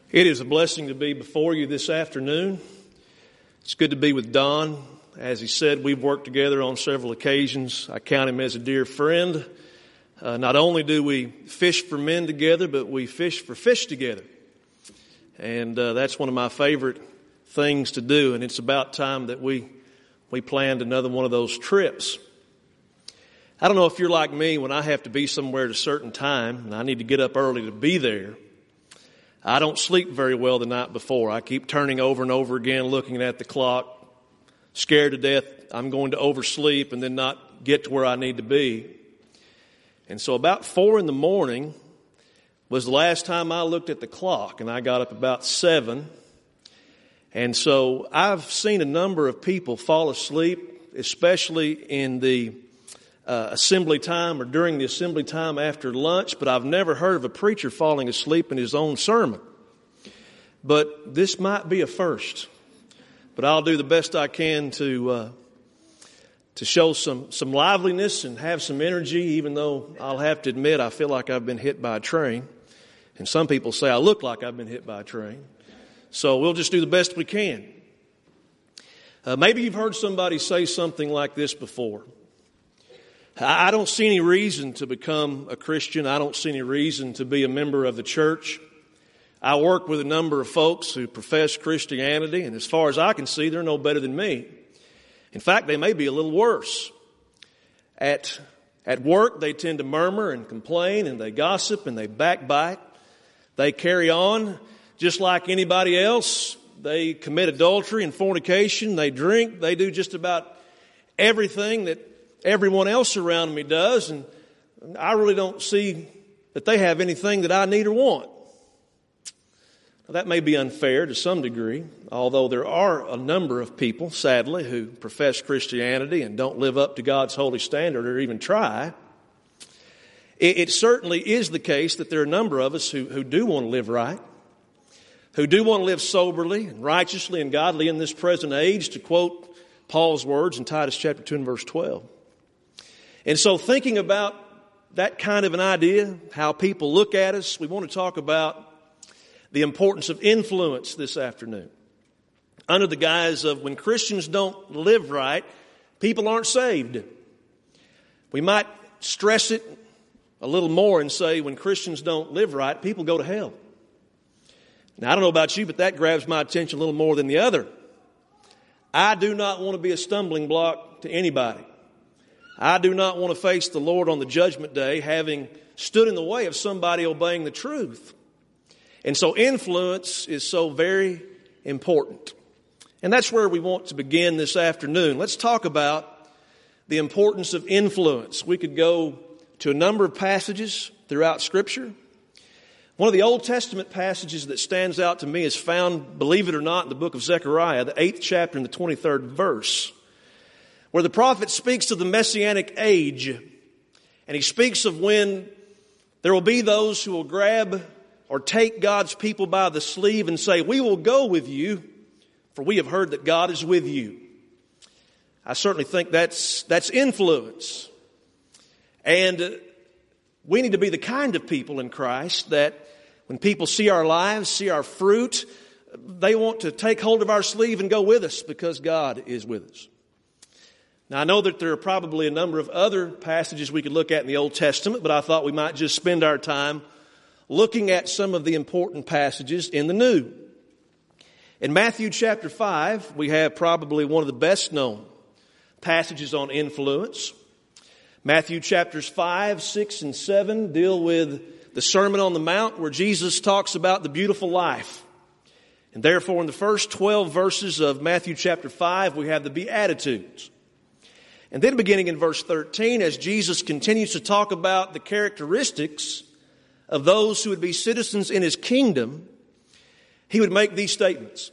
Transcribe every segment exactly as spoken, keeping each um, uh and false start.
It is a blessing to be before you this afternoon. It's good to be with Don. As he said, we've worked together on several occasions. I count him as a dear friend. Uh, not only do we fish for men together, but we fish for fish together. And uh, that's one of my favorite things to do, and it's about time that we we planned another one of those trips. I don't know if you're like me. When I have to be somewhere at a certain time, and I need to get up early to be there, I don't sleep very well the night before. I keep turning over and over again, looking at the clock, scared to death I'm going to oversleep and then not get to where I need to be. And so about four in the morning was the last time I looked at the clock, and I got up about seven. And so I've seen a number of people fall asleep, especially in the uh, assembly time or during the assembly time after lunch, but I've never heard of a preacher falling asleep in his own sermon. But this might be a first. But I'll do the best I can to uh, to show some, some liveliness and have some energy, even though I'll have to admit I feel like I've been hit by a train. And some people say I look like I've been hit by a train. So we'll just do the best we can. Uh, maybe you've heard somebody say something like this before. I don't see any reason to become a Christian. I don't see any reason to be a member of the church. I work with a number of folks who profess Christianity, and as far as I can see, they're no better than me. In fact, they may be a little worse. At, at work, they tend to murmur and complain, and they gossip, and they backbite. They carry on just like anybody else. They commit adultery and fornication. They drink. They do just about everything that everyone else around me does, and I really don't see that they have anything that I need or want. Now, that may be unfair to some degree, although there are a number of people, sadly, who profess Christianity and don't live up to God's holy standard or even try. It, it certainly is the case that there are a number of us who, who do want to live right, who do want to live soberly and righteously and godly in this present age, to quote Paul's words in Titus chapter two and verse twelve. And so thinking about that kind of an idea, how people look at us, we want to talk about the importance of influence this afternoon. Under the guise of when Christians don't live right, people aren't saved. We might stress it a little more and say when Christians don't live right, people go to hell. Now, I don't know about you, but that grabs my attention a little more than the other. I do not want to be a stumbling block to anybody. I do not want to face the Lord on the judgment day having stood in the way of somebody obeying the truth. And so influence is so very important. And that's where we want to begin this afternoon. Let's talk about the importance of influence. We could go to a number of passages throughout Scripture. One of the Old Testament passages that stands out to me is found, believe it or not, in the book of Zechariah, the eighth chapter and the twenty-third verse, where the prophet speaks of the Messianic age. And he speaks of when there will be those who will grab or take God's people by the sleeve and say, "We will go with you, for we have heard that God is with you." I certainly think that's, that's influence. And we need to be the kind of people in Christ that when people see our lives, see our fruit, they want to take hold of our sleeve and go with us because God is with us. Now, I know that there are probably a number of other passages we could look at in the Old Testament, but I thought we might just spend our time looking at some of the important passages in the New. In Matthew chapter five, we have probably one of the best known passages on influence. Matthew chapters five, six, and seven deal with the Sermon on the Mount, where Jesus talks about the beautiful life. And therefore, in the first twelve verses of Matthew chapter five, we have the Beatitudes. And then beginning in verse thirteen, as Jesus continues to talk about the characteristics of those who would be citizens in His kingdom, He would make these statements.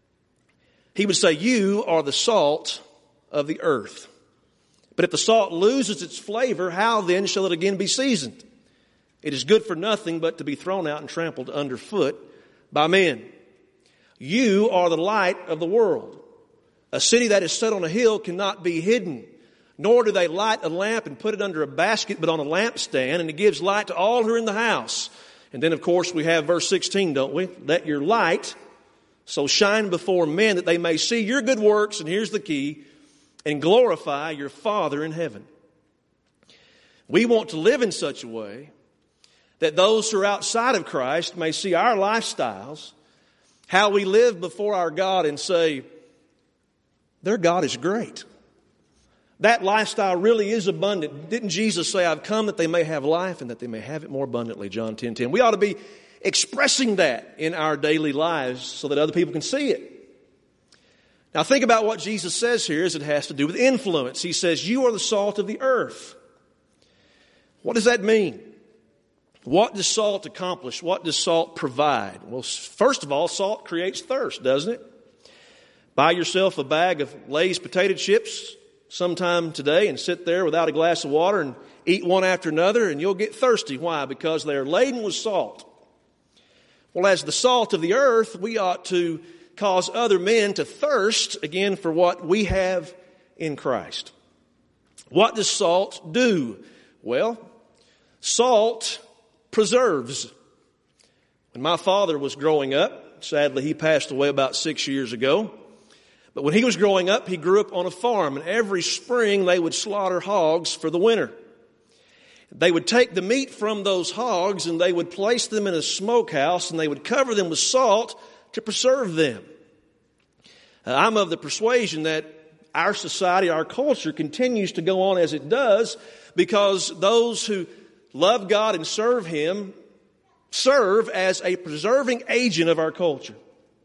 He would say, "You are the salt of the earth. But if the salt loses its flavor, how then shall it again be seasoned? It is good for nothing but to be thrown out and trampled underfoot by men. You are the light of the world. A city that is set on a hill cannot be hidden. Nor do they light a lamp and put it under a basket, but on a lampstand, and it gives light to all who are in the house. And then, of course, we have verse sixteen, don't we? Let your light so shine before men that they may see your good works, and here's the key, and glorify your Father in heaven. We want to live in such a way that those who are outside of Christ may see our lifestyles, how we live before our God, and say, their God is great. That lifestyle really is abundant. Didn't Jesus say, I've come that they may have life and that they may have it more abundantly, John ten ten. We ought to be expressing that in our daily lives so that other people can see it. Now think about what Jesus says here as it has to do with influence. He says, you are the salt of the earth. What does that mean? What does salt accomplish? What does salt provide? Well, first of all, salt creates thirst, doesn't it? Buy yourself a bag of Lay's potato chips sometime today and sit there without a glass of water and eat one after another, and you'll get thirsty. Why? Because they're laden with salt. Well, as the salt of the earth, we ought to cause other men to thirst, again, for what we have in Christ. What does salt do? Well, salt preserves. When my father was growing up, sadly he passed away about six years ago, but when he was growing up, he grew up on a farm, and every spring they would slaughter hogs for the winter. They would take the meat from those hogs and they would place them in a smokehouse, and they would cover them with salt to preserve them. Uh, I'm of the persuasion that our society, our culture continues to go on as it does because those who love God and serve Him serve as a preserving agent of our culture.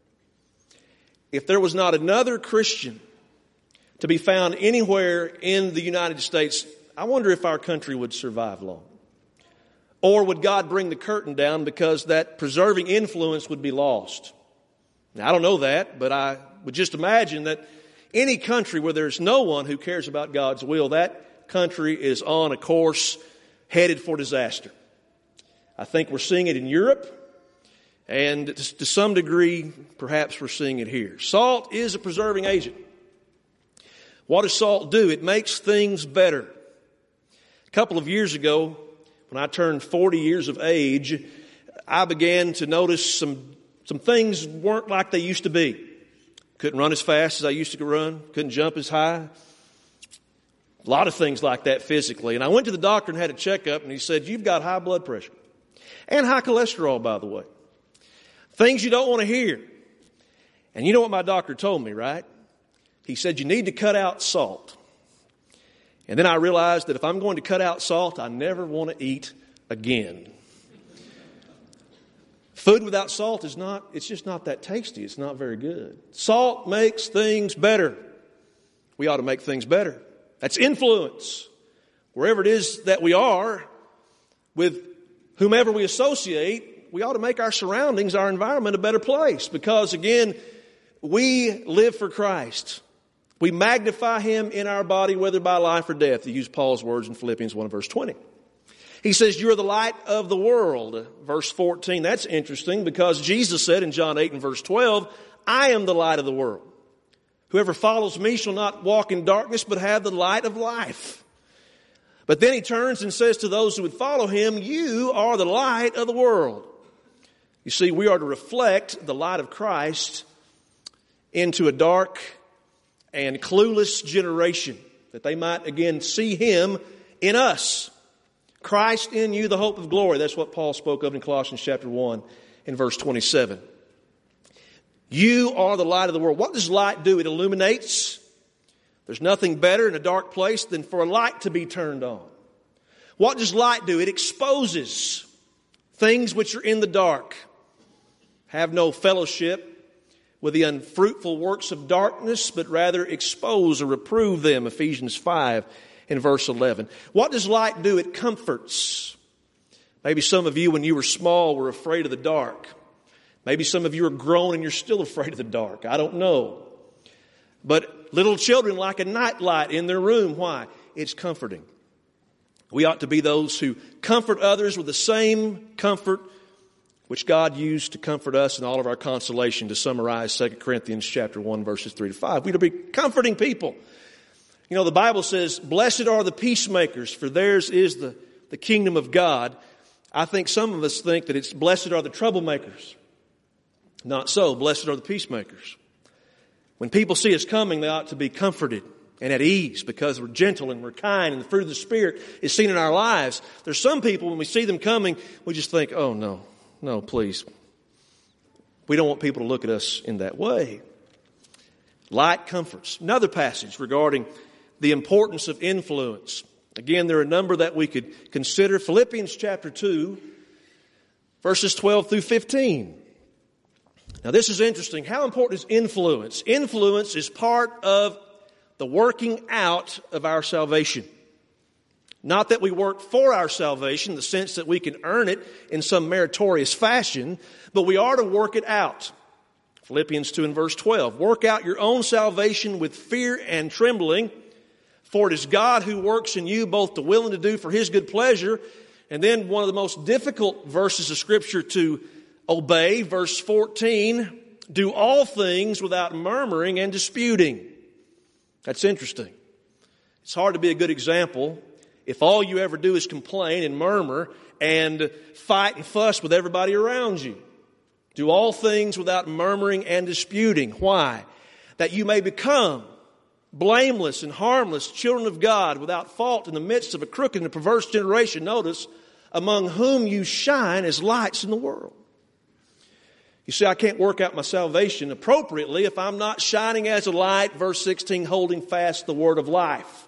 If there was not another Christian to be found anywhere in the United States, I wonder if our country would survive long. Or would God bring the curtain down because that preserving influence would be lost? Now, I don't know that, but I would just imagine that any country where there's no one who cares about God's will, that country is on a course headed for disaster. I think we're seeing it in Europe. And to some degree, perhaps we're seeing it here. Salt is a preserving agent. What does salt do? It makes things better. A couple of years ago, when I turned forty years of age, I began to notice some, some things weren't like they used to be. Couldn't run as fast as I used to run. Couldn't jump as high. A lot of things like that physically. And I went to the doctor and had a checkup, and he said, you've got high blood pressure. And high cholesterol, by the way. Things you don't want to hear. And you know what my doctor told me, right? He said, you need to cut out salt. And then I realized that if I'm going to cut out salt, I never want to eat again. Food without salt is not, it's just not that tasty. It's not very good. Salt makes things better. We ought to make things better. That's influence. Wherever it is that we are, with whomever we associate, we ought to make our surroundings, our environment a better place. Because again, we live for Christ. We magnify Him in our body, whether by life or death, to use Paul's words in Philippians one verse twenty. He says, you are the light of the world. Verse fourteen, that's interesting because Jesus said in John eight and verse twelve, I am the light of the world. Whoever follows me shall not walk in darkness, but have the light of life. But then He turns and says to those who would follow Him, you are the light of the world. You see, we are to reflect the light of Christ into a dark and clueless generation, that they might again see Him in us. Christ in you, the hope of glory. That's what Paul spoke of in Colossians chapter one in verse twenty-seven. You are the light of the world. What does light do? It illuminates. There's nothing better in a dark place than for a light to be turned on. What does light do? It exposes things which are in the dark. Have no fellowship with the unfruitful works of darkness, but rather expose or reprove them. Ephesians five in verse eleven. What does light do? It comforts. Maybe some of you, when you were small, were afraid of the dark. Maybe some of you are grown and you're still afraid of the dark. I don't know. But little children like a nightlight in their room. Why? It's comforting. We ought to be those who comfort others with the same comfort which God used to comfort us in all of our consolation, to summarize Second Corinthians chapter one, verses three to five. We're to be comforting people. You know, the Bible says, blessed are the peacemakers, for theirs is the, the kingdom of God. I think some of us think that it's blessed are the troublemakers. Not so. Blessed are the peacemakers. When people see us coming, they ought to be comforted and at ease because we're gentle and we're kind and the fruit of the Spirit is seen in our lives. There's some people, when we see them coming, we just think, oh, no, no, please. We don't want people to look at us in that way. Light comforts. Another passage regarding the importance of influence. Again, there are a number that we could consider. Philippians chapter two, verses twelve through fifteen. Now this is interesting. How important is influence? Influence is part of the working out of our salvation. Not that we work for our salvation in the sense that we can earn it in some meritorious fashion, but we are to work it out. Philippians two and verse twelve. Work out your own salvation with fear and trembling, for it is God who works in you both to will and to do for His good pleasure. And then one of the most difficult verses of Scripture to obey, verse fourteen, do all things without murmuring and disputing. That's interesting. It's hard to be a good example if all you ever do is complain and murmur and fight and fuss with everybody around you. Do all things without murmuring and disputing. Why? That you may become blameless and harmless children of God without fault in the midst of a crooked and perverse generation. Notice, among whom you shine as lights in the world. You see, I can't work out my salvation appropriately if I'm not shining as a light, verse sixteen, holding fast the word of life.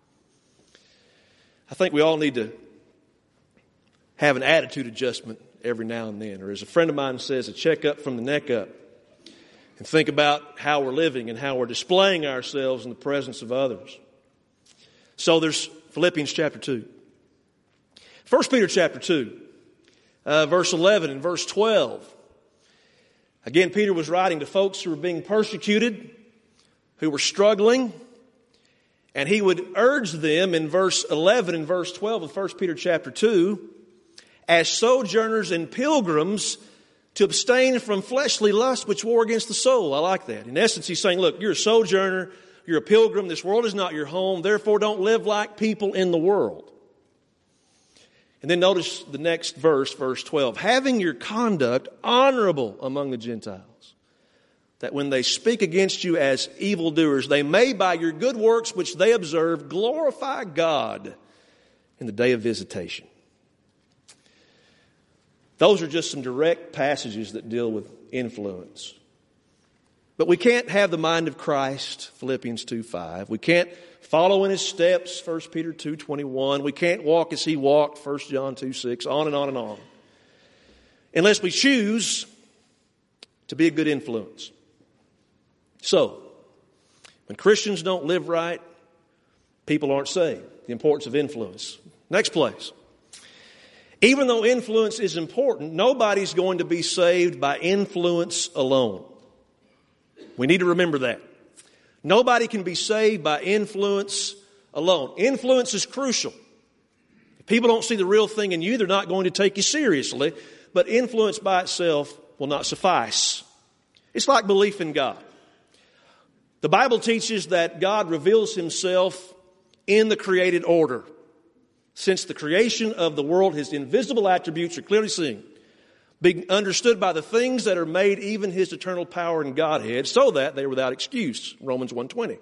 I think we all need to have an attitude adjustment every now and then. Or as a friend of mine says, a checkup from the neck up. And think about how we're living and how we're displaying ourselves in the presence of others. So there's Philippians chapter two. First Peter chapter two, uh, verse eleven and verse twelve. Again, Peter was writing to folks who were being persecuted, who were struggling. And he would urge them in verse eleven and verse twelve of First Peter chapter two, as sojourners and pilgrims, to abstain from fleshly lust which war against the soul. I like that. In essence, he's saying, look, you're a sojourner, you're a pilgrim, this world is not your home, therefore don't live like people in the world. And then notice the next verse, verse twelve. Having your conduct honorable among the Gentiles, that when they speak against you as evildoers, they may by your good works which they observe glorify God in the day of visitation. Those are just some direct passages that deal with influence. But we can't have the mind of Christ, Philippians two five. We can't follow in His steps, First Peter two twenty-one. We can't walk as He walked, First John two six, on and on and on. Unless we choose to be a good influence. So, when Christians don't live right, people aren't saved. The importance of influence. Next place. Even though influence is important, nobody's going to be saved by influence alone. We need to remember that. Nobody can be saved by influence alone. Influence is crucial. If people don't see the real thing in you, they're not going to take you seriously. But influence by itself will not suffice. It's like belief in God. The Bible teaches that God reveals Himself in the created order. Since the creation of the world, His invisible attributes are clearly seen, being understood by the things that are made, even His eternal power and Godhead, so that they are without excuse. Romans one twenty.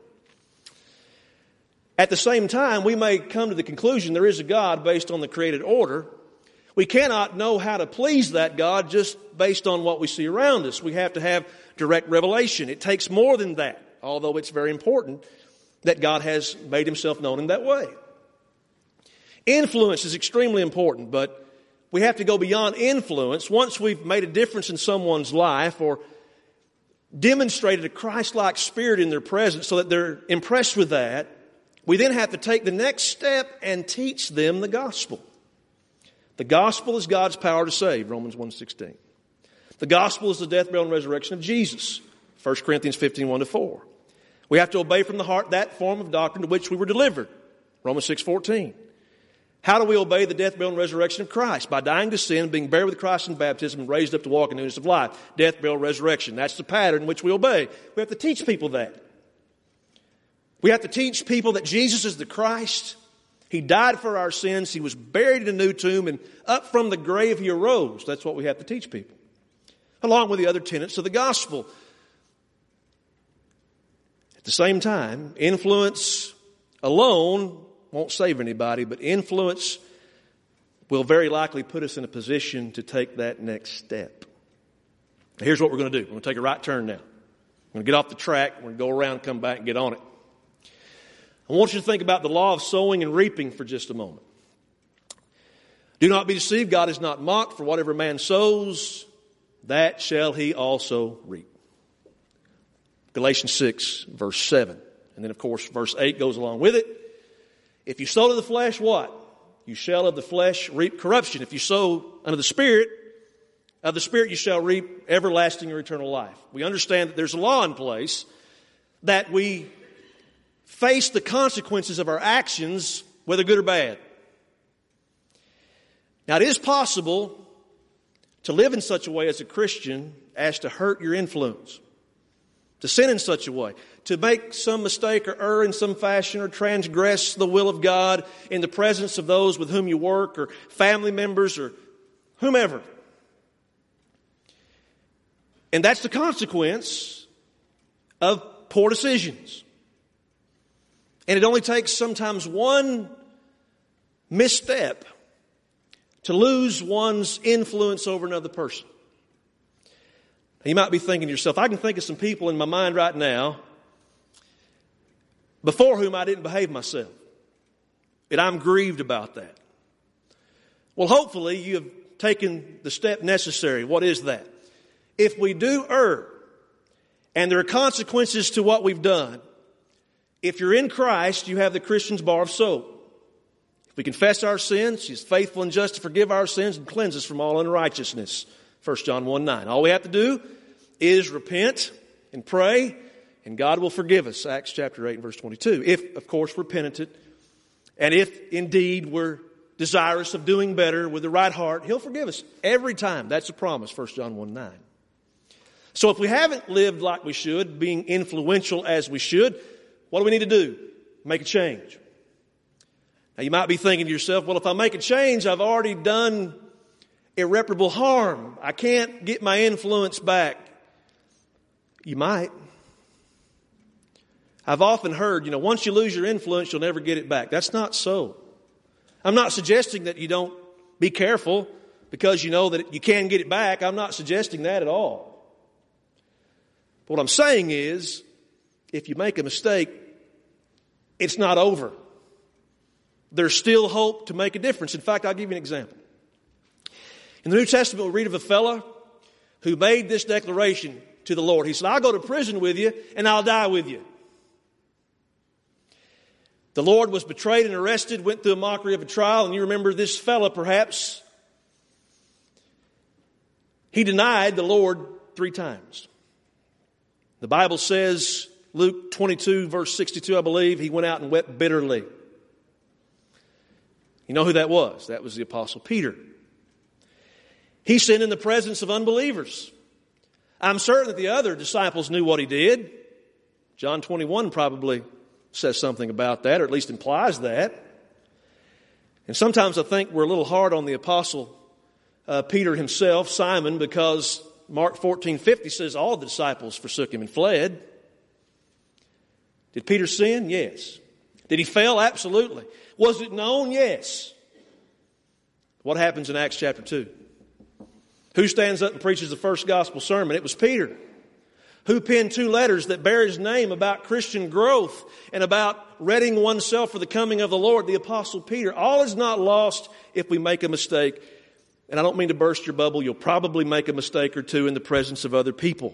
At the same time, we may come to the conclusion there is a God based on the created order. We cannot know how to please that God just based on what we see around us. We have to have direct revelation. It takes more than that, although it's very important that God has made Himself known in that way. Influence is extremely important, but we have to go beyond influence. Once we've made a difference in someone's life or demonstrated a Christ-like spirit in their presence so that they're impressed with that, we then have to take the next step and teach them the gospel. The gospel is God's power to save, Romans one sixteen. The gospel is the death, burial, and resurrection of Jesus, First Corinthians fifteen, one to four. We have to obey from the heart that form of doctrine to which we were delivered, Romans six fourteen. How do we obey the death, burial, and resurrection of Christ? By dying to sin, being buried with Christ in baptism, and raised up to walk in newness of life. Death, burial, resurrection. That's the pattern in which we obey. We have to teach people that. We have to teach people that Jesus is the Christ. He died for our sins. He was buried in a new tomb, and up from the grave he arose. That's what we have to teach people, along with the other tenets of the gospel. At the same time, influence alone won't save anybody, but influence will very likely put us in a position to take that next step. Now, here's what we're going to do. We're going to take a right turn now. We're going to get off the track. We're going to go around, come back, and get on it. I want you to think about the law of sowing and reaping for just a moment. Do not be deceived. God is not mocked. For whatever man sows, that shall he also reap. Galatians six, verse seven. And then, of course, verse eight goes along with it. If you sow to the flesh, what? You shall of the flesh reap corruption. If you sow unto the Spirit, of the Spirit you shall reap everlasting or eternal life. We understand that there's a law in place that we face the consequences of our actions, whether good or bad. Now, it is possible to live in such a way as a Christian as to hurt your influence, to sin in such a way, to make some mistake or err in some fashion or transgress the will of God in the presence of those with whom you work or family members or whomever. And that's the consequence of poor decisions. And it only takes sometimes one misstep to lose one's influence over another person. Now, you might be thinking to yourself, I can think of some people in my mind right now before whom I didn't behave myself. And I'm grieved about that. Well, hopefully you have taken the step necessary. What is that? If we do err, and there are consequences to what we've done, if you're in Christ, you have the Christian's bar of soap. If we confess our sins, He's faithful and just to forgive our sins and cleanse us from all unrighteousness. First John one nine. All we have to do is repent and pray, and God will forgive us. Acts chapter eight and verse twenty-two. If, of course, we're penitent, and if indeed we're desirous of doing better with the right heart, He'll forgive us every time. That's a promise, First John one nine. So if we haven't lived like we should, being influential as we should, what do we need to do? Make a change. Now you might be thinking to yourself, well, if I make a change, I've already done irreparable harm. I can't get my influence back. You might. I've often heard, you know, once you lose your influence, you'll never get it back. That's not so. I'm not suggesting that you don't be careful because you know that you can get it back. I'm not suggesting that at all. What I'm saying is, if you make a mistake, it's not over. There's still hope to make a difference. In fact, I'll give you an example. In the New Testament, we read of a fellow who made this declaration to the Lord. He said, I'll go to prison with you and I'll die with you. The Lord was betrayed and arrested, went through a mockery of a trial, and you remember this fellow perhaps. He denied the Lord three times. The Bible says, Luke twenty-two, verse sixty-two, I believe, he went out and wept bitterly. You know who that was? That was the Apostle Peter. He sinned in the presence of unbelievers. I'm certain that the other disciples knew what he did. John twenty-one probably says something about that, or at least implies that. And sometimes I think we're a little hard on the Apostle uh, Peter himself, Simon, because Mark fourteen fifty says all the disciples forsook him and fled. Did Peter sin? Yes. Did he fail? Absolutely. Was it known? Yes. What happens in Acts chapter two? Who stands up and preaches the first gospel sermon? It was Peter. Who penned two letters that bear his name about Christian growth and about readying oneself for the coming of the Lord? The Apostle Peter. All is not lost if we make a mistake. And I don't mean to burst your bubble. You'll probably make a mistake or two in the presence of other people.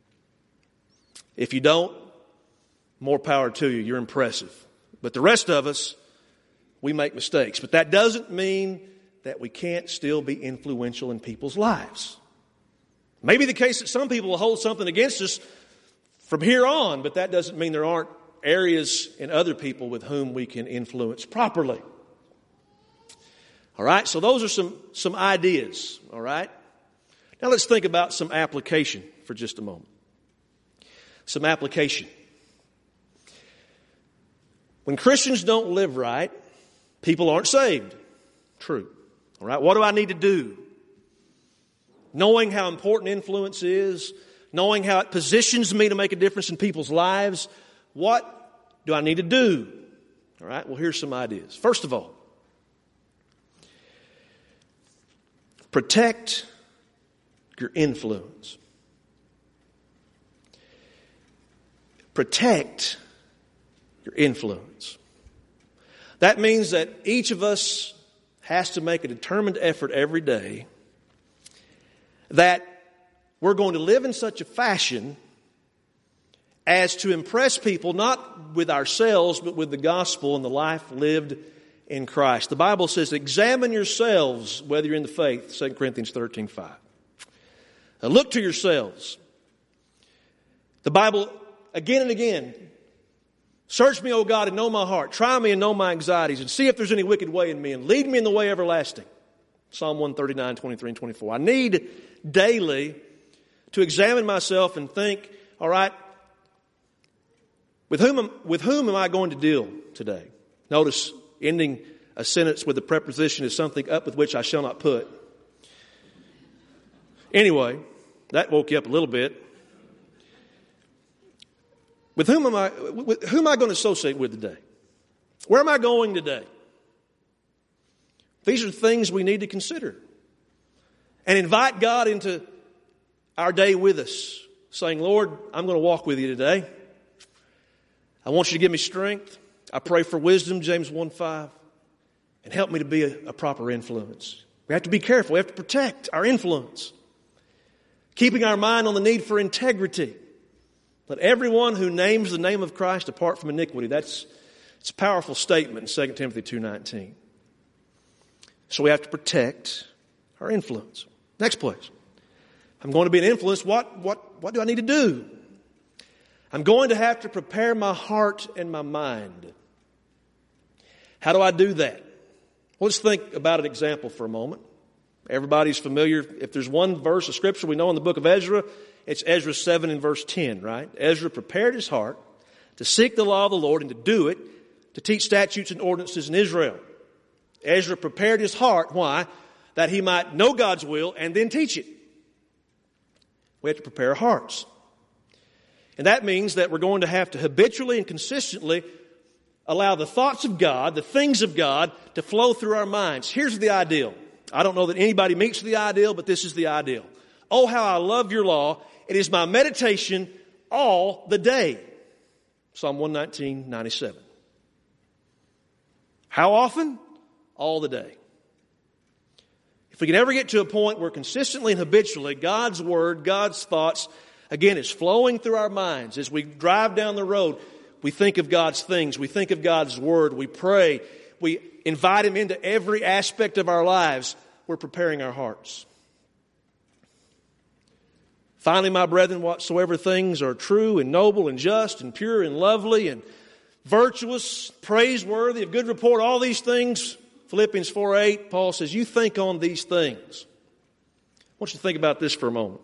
If you don't, more power to you. You're impressive. But the rest of us, we make mistakes. But that doesn't mean that we can't still be influential in people's lives. Maybe the case that some people will hold something against us from here on, but that doesn't mean there aren't areas in other people with whom we can influence properly. All right, so those are some, some ideas, all right? Now let's think about some application for just a moment. Some application. When Christians don't live right, People aren't saved. True. All right, what do I need to do? Knowing how important influence is, knowing how it positions me to make a difference in people's lives, what do I need to do? All right, well, here's some ideas. First of all, protect your influence. Protect your influence. That means that each of us has to make a determined effort every day that we're going to live in such a fashion as to impress people not with ourselves but with the gospel and the life lived in Christ. The Bible says, examine yourselves whether you're in the faith, Second Corinthians thirteen five. Now look to yourselves. The Bible, again and again, search me, O God, and know my heart. Try me and know my anxieties, and see if there's any wicked way in me, and lead me in the way everlasting. Psalm one thirty-nine, twenty-three and twenty-four. I need daily to examine myself and think, all right, with whom, am, with whom am I going to deal today? Notice, ending a sentence with the preposition is something up with which I shall not put. Anyway, that woke you up a little bit. With whom am I, with, who am I going to associate with today? Where am I going today? These are things we need to consider. And invite God into our day with us, saying, Lord, I'm going to walk with you today. I want you to give me strength. I pray for wisdom, James one five, and help me to be a, a proper influence. We have to be careful. We have to protect our influence. Keeping our mind on the need for integrity. Let everyone who names the name of Christ depart from iniquity. That's it's a powerful statement in Second Timothy two nineteen. So we have to protect our influence. Next place. I'm going to be an influence. What, what, what do I need to do? I'm going to have to prepare my heart and my mind. How do I do that? Well, let's think about an example for a moment. Everybody's familiar. If there's one verse of Scripture we know in the book of Ezra, it's Ezra seven and verse ten, right? Ezra prepared his heart to seek the law of the Lord and to do it, to teach statutes and ordinances in Israel. Ezra prepared his heart. Why? That he might know God's will and then teach it. We have to prepare our hearts. And that means that we're going to have to habitually and consistently allow the thoughts of God, the things of God, to flow through our minds. Here's the ideal. I don't know that anybody meets the ideal, but this is the ideal. Oh, how I love your law. It is my meditation all the day. Psalm one nineteen, ninety-seven. How often? All the day. If we can ever get to a point where consistently and habitually God's Word, God's thoughts, again, is flowing through our minds. As we drive down the road, we think of God's things. We think of God's Word. We pray. We invite Him into every aspect of our lives. We're preparing our hearts. Finally, my brethren, whatsoever things are true and noble and just and pure and lovely and virtuous, praiseworthy, of good report, all these things, Philippians four eight, Paul says, you think on these things. I want you to think about this for a moment.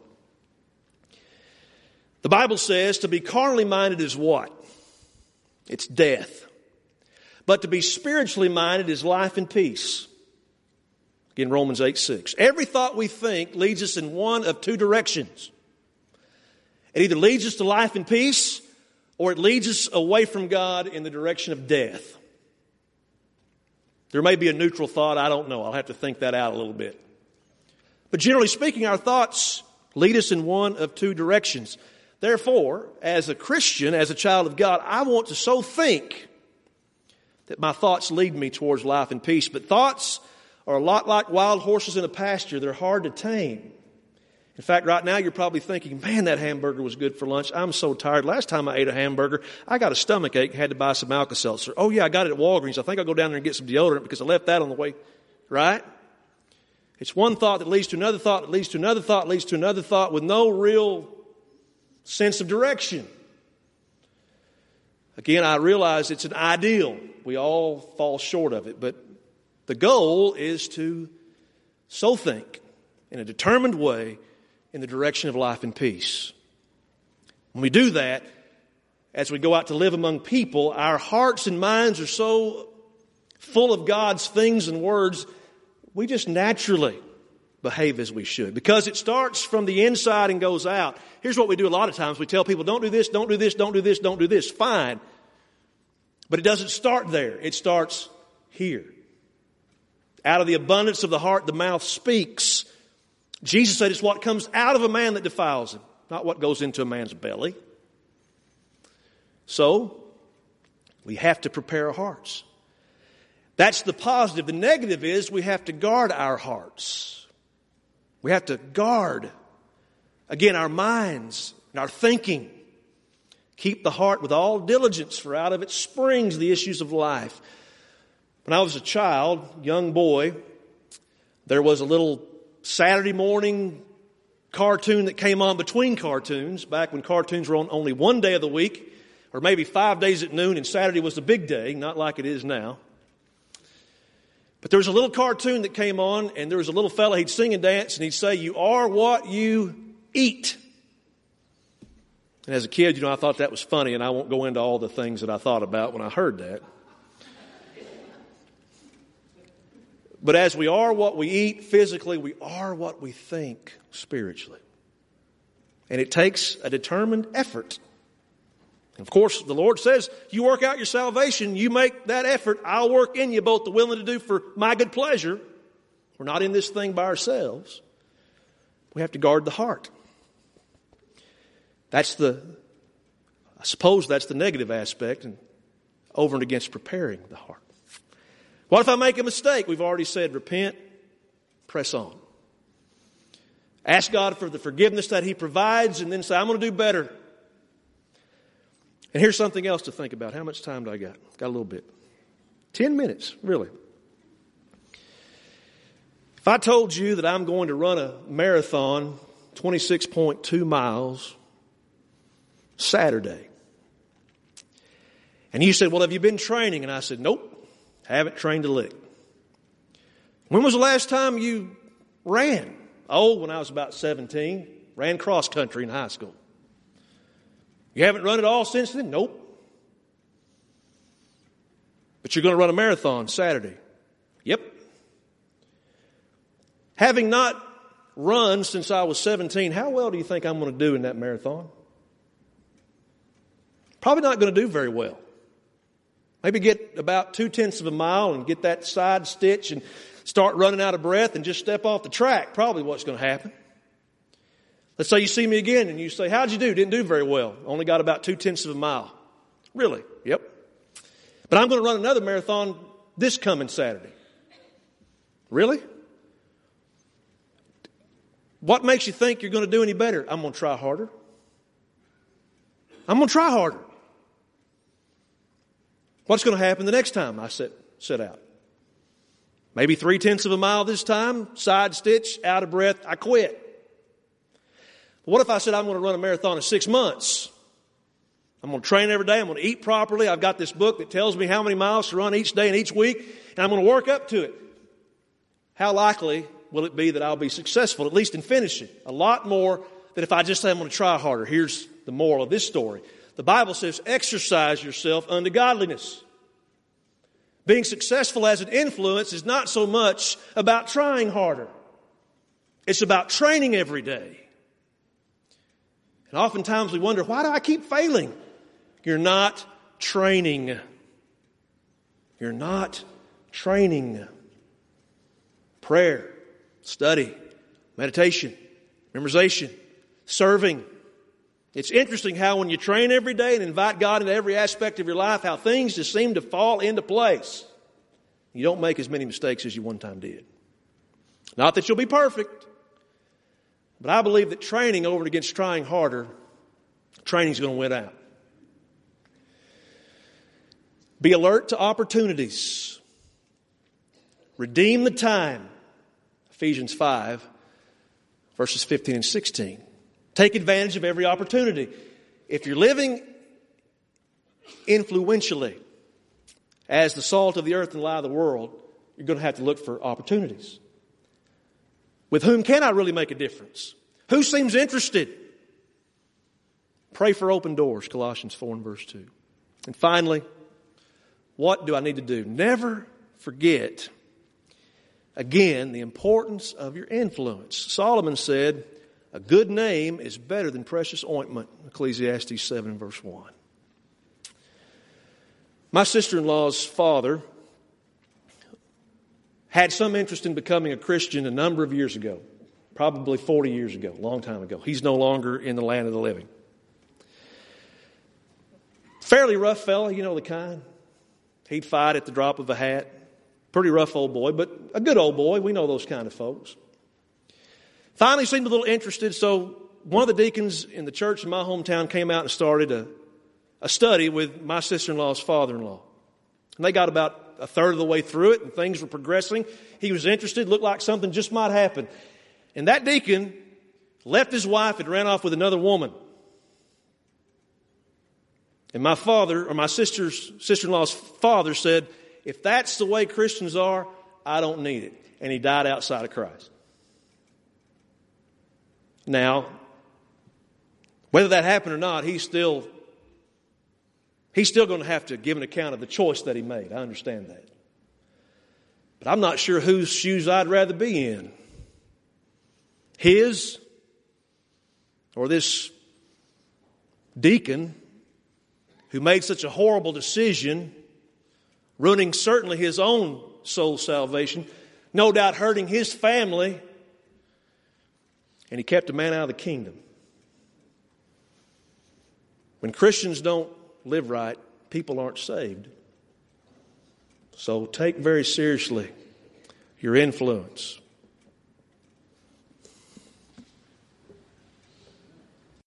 The Bible says to be carnally minded is what? It's death. But to be spiritually minded is life and peace. Again, Romans eight six. Every thought we think leads us in one of two directions. It either leads us to life and peace, or it leads us away from God in the direction of death. There may be a neutral thought, I don't know. I'll have to think that out a little bit. But generally speaking, our thoughts lead us in one of two directions. Therefore, as a Christian, as a child of God, I want to so think that my thoughts lead me towards life and peace. But thoughts are a lot like wild horses in a pasture. They're hard to tame. In fact, right now you're probably thinking, man, that hamburger was good for lunch. I'm so tired. Last time I ate a hamburger, I got a stomach ache, had to buy some Alka-Seltzer. Oh yeah, I got it at Walgreens. I think I'll go down there and get some deodorant because I left that on the way. Right? It's one thought that leads to another thought, that leads to another thought, leads to another thought with no real sense of direction. Again, I realize it's an ideal. We all fall short of it. But the goal is to so think in a determined way in the direction of life and peace. When we do that, as we go out to live among people, our hearts and minds are so full of God's things and words, we just naturally behave as we should. Because it starts from the inside and goes out. Here's what we do a lot of times. We tell people, don't do this, don't do this, don't do this, don't do this. Fine. But it doesn't start there. It starts here. Out of the abundance of the heart, the mouth speaks. Jesus said it's what comes out of a man that defiles him, not what goes into a man's belly. So, we have to prepare our hearts. That's the positive. The negative is we have to guard our hearts. We have to guard, again, our minds and our thinking. Keep the heart with all diligence, for out of it springs the issues of life. When I was a child, young boy, there was a little Saturday morning cartoon that came on between cartoons, back when cartoons were on only one day of the week, or maybe five days at noon, and Saturday was the big day, not like it is now. But there was a little cartoon that came on, and there was a little fella, he'd sing and dance, and he'd say, "You are what you eat." And as a kid, you know, I thought that was funny, and I won't go into all the things that I thought about when I heard that. But as we are what we eat physically, we are what we think spiritually. And it takes a determined effort. Of course, the Lord says, you work out your salvation, you make that effort, I'll work in you both the willing to do for my good pleasure. We're not in this thing by ourselves. We have to guard the heart. That's the, I suppose that's the negative aspect, and over and against preparing the heart. What if I make a mistake? We've already said repent, press on. Ask God for the forgiveness that He provides, and then say, I'm going to do better. And here's something else to think about. How much time do I got? Got a little bit. Ten minutes, really. If I told you that I'm going to run a marathon, twenty-six point two miles, Saturday, and you said, well, have you been training? And I said, nope, haven't trained a lick. When was the last time you ran? Oh, when I was about seventeen, ran cross country in high school. You haven't run it all since then? Nope. But you're going to run a marathon Saturday? Yep. Having not run since I was seventeen, how well do you think I'm going to do in that marathon? Probably not going to do very well. Maybe get about two-tenths of a mile and get that side stitch and start running out of breath and just step off the track. Probably what's going to happen. Let's say you see me again and you say, how'd you do? Didn't do very well. Only got about two-tenths of a mile. Really? Yep. But I'm going to run another marathon this coming Saturday. Really? What makes you think you're going to do any better? I'm going to try harder. I'm going to try harder. What's going to happen the next time I set, set out? Maybe three-tenths of a mile this time, side stitch, out of breath, I quit. What if I said I'm going to run a marathon in six months? I'm going to train every day. I'm going to eat properly. I've got this book that tells me how many miles to run each day and each week, and I'm going to work up to it. How likely will it be that I'll be successful, at least in finishing? A lot more than if I just say I'm going to try harder. Here's the moral of this story. The Bible says, exercise yourself unto godliness. Being successful as an influence is not so much about trying harder. It's about training every day. And oftentimes we wonder, why do I keep failing? You're not training. You're not training. Prayer, study, meditation, memorization, serving. It's interesting how when you train every day and invite God into every aspect of your life, how things just seem to fall into place. You don't make as many mistakes as you one time did. Not that you'll be perfect, but I believe that training over and against trying harder, training's going to win out. Be alert to opportunities. Redeem the time. Ephesians five, verses fifteen and sixteen. Take advantage of every opportunity. If you're living influentially as the salt of the earth and light of the world, you're going to have to look for opportunities. With whom can I really make a difference? Who seems interested? Pray for open doors, Colossians four and verse two. And finally, what do I need to do? Never forget, again, the importance of your influence. Solomon said, a good name is better than precious ointment, Ecclesiastes seven, verse one. My sister-in-law's father had some interest in becoming a Christian a number of years ago, probably forty years ago, a long time ago. He's no longer in the land of the living. Fairly rough fella, you know the kind. He'd fight at the drop of a hat. Pretty rough old boy, but a good old boy. We know those kind of folks. Finally seemed a little interested, so one of the deacons in the church in my hometown came out and started a, a study with my sister-in-law's father-in-law. And they got about a third of the way through it, and things were progressing. He was interested, looked like something just might happen. And that deacon left his wife and ran off with another woman. And my father, or my sister's sister-in-law's father said, if that's the way Christians are, I don't need it. And he died outside of Christ. Now, whether that happened or not, he's still, he's still going to have to give an account of the choice that he made. I understand that. But I'm not sure whose shoes I'd rather be in. His or this deacon who made such a horrible decision, ruining certainly his own soul salvation, no doubt hurting his family, and he kept a man out of the kingdom. When Christians don't live right, people aren't saved. So take very seriously your influence.